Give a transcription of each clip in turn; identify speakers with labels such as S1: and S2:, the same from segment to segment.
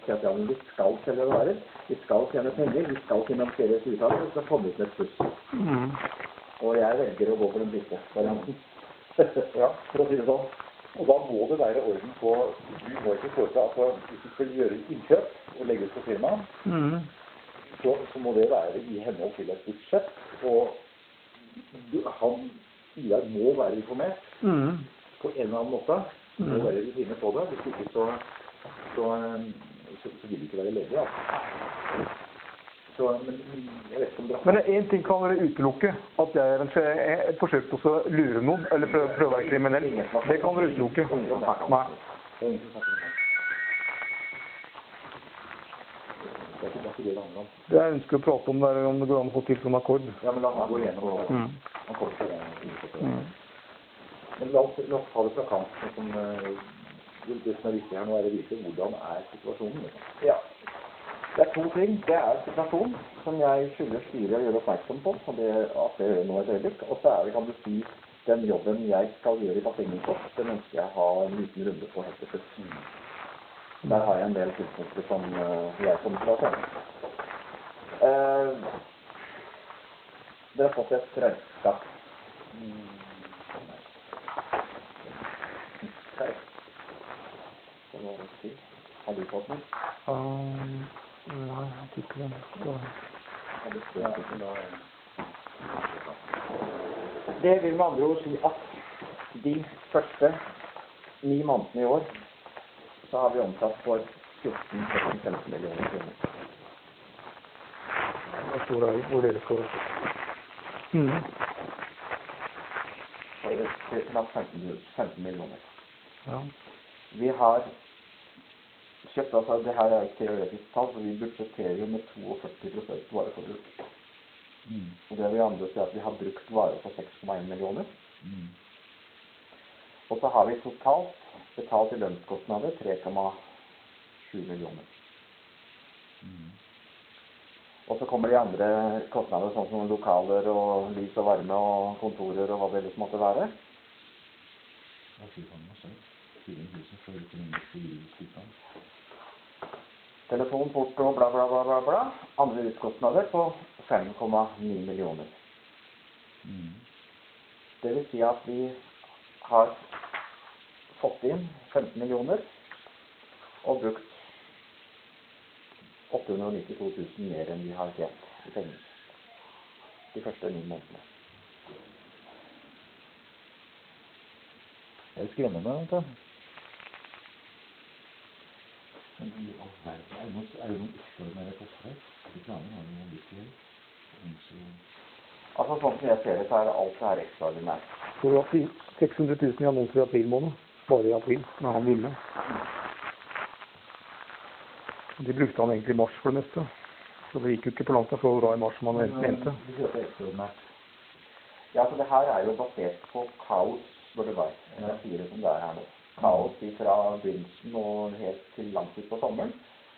S1: at ja, men vi skal selge varer, vi skal tjene penger, vi skal finansiere et uttak, og vi skal komme ut med et pluss. Og jeg velger å gå for den siste varianten.
S2: Ja, for å si det sånn. Og da må det være orden på, du må ikke foreta, altså hvis du skal gjøre innkjøp og legge ut på firmaet, så må det være i henhold til et budsjett, og Idar må være informert på en eller annen måte, må være rutine på det, hvis ikke så vil det ikke være ledig, altså. Men jeg vet ikke om dere...
S3: Men en ting kan være utelukke, at jeg forsøkte også å lure noen, eller prøve å være kriminell. Det kan være utelukke. Nei. Det jeg ønsker å prate om, er om det går an å få til som akkord.
S2: Ja, men la meg gå igjennom akkord. Men la oss ta det fra kant. Det som er viktig her nå er å vise hvordan er situasjonen.
S1: Ja. Det er to ting. Det er situasjonen som jeg skylder styret å gjøre oppmerksom på, og det gjør nå et øyeblikk. Og så er det, kan du si, den jobben jeg skal gjøre i Bassengentopp, den ønsker jeg å ha en liten runde på helt til slutt. Der har jeg en del tidspunkter som jeg kommer til å se. Dere har fått et regnskap. Har du fått den?
S3: Nei, jeg tykker det.
S1: Det vil med andre ord si at de første 9 månedene i år så har vi omsatt for 14-15 millioner kroner.
S3: Hva står det hvor dere står?
S1: Det er 15 millioner.
S3: Ja.
S1: Vi har kjøpt, altså det her er et teoretisk tall, så vi budsjetterer jo med 42% vareforbruk. Og det vil andre si at vi har brukt varer på 6,1 millioner. Og så har vi totalt betalt i lønnskostnader 3,7 millioner. Og så kommer de andre kostnader, sånn som lokaler og lys og varme og kontorer og hva det ellers måtte være. Telefon, porto, bla bla bla bla bla. Andre utkostnader på 5,9 millioner. Det vil si at vi har fått inn 15 millioner og brukt 892 000 mer enn vi har tjent i penger. De første 9 månedene.
S2: Det er skremmende, vet du. Men i all verden, er det noen ekstraordinære kostnader? Reklamen har noen litt til.
S1: Altså sånn som jeg ser det, så er alt det her ekstraordinært.
S3: Så det var 600 000 i annonser i april måned. Bare i april, når han ville. De brukte han egentlig i mars for det meste. Så det gikk jo ikke på langt så bra i mars som han mente.
S1: Ja, så det her er jo basert på kaos, bør det være. Jeg sier det som det er her nå. Kaos fra begynnelsen og helt til langt ut på sommeren.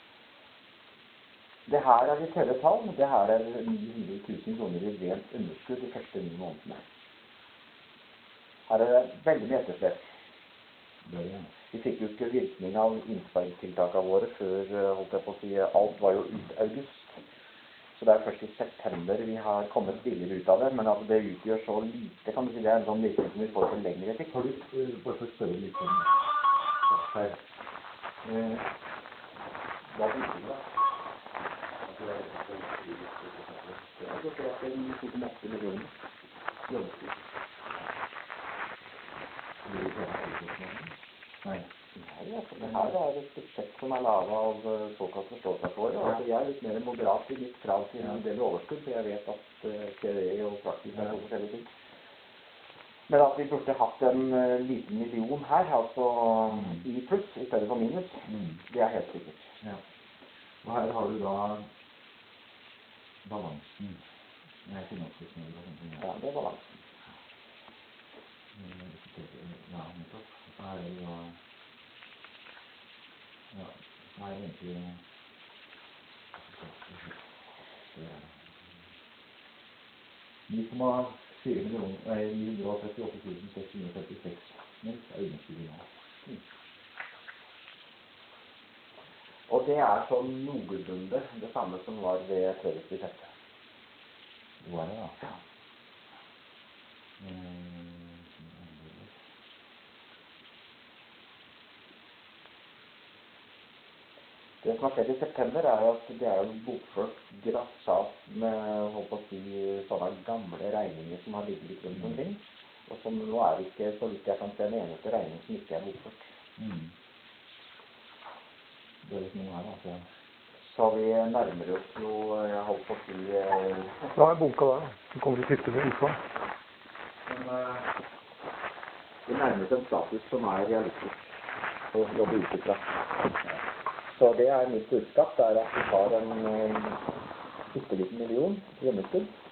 S1: Det her er vi tørre tall. Det her er 900 000 kroner i rent underskudd de første 9 månedene. Her er det veldig mye etterslett. Vi fikk jo ikke virkning av innspartiltakene våre før, holdt jeg på å si, alt var jo ut august. Så det er først i september vi har kommet billigere ut av det, men at det utgjør så lite, kan du si, det er en sånn virkning som vi får for lengre tid.
S2: Har du bare for spørre litt om her? Hva betyr det? Det er
S1: det er 2,8 millioner.
S2: Nei.
S1: Nei, altså det her er et budsjett som er lavet av såkalt forståelsesåret. Altså jeg er litt mer moderat i mitt krav til en del overskudd, for jeg vet at teori og praksis er to forskjellige ting. Men at vi burde hatt en liten million her, altså i pluss, i stedet for minus, det er helt sikkert.
S2: Ja. Og her har du da balansen med finanskostnader og sånne ting.
S1: Ja, det er balansen.
S2: Ja, nettopp. Her er det da... Ja, her er egentlig... 9,4 millioner, nei, 938 646 mens er underskuddet nå.
S1: Og Og det er sånn noenlunde det samme som var ved tredje til sjette.
S2: Hvor er det da?
S1: Ja. Det som har skjedd i september er at det er jo bokført grassat med, holdt på å si, sånne gamle regninger som har ligget litt rundt omkring. Og som nå er ikke, så vidt jeg kan se, den eneste regning som ikke er bokført.
S2: Det er litt noe her, altså.
S1: Så vi nærmer oss jo, jeg holdt på å si...
S3: Da er bunka der, da. Så kommer vi siste med utfall.
S1: Men vi nærmer oss en status som er realistisk å jobbe ut ifra. Så det er mitt budskap, det er at vi har en bitte liten million hjemmeskudd.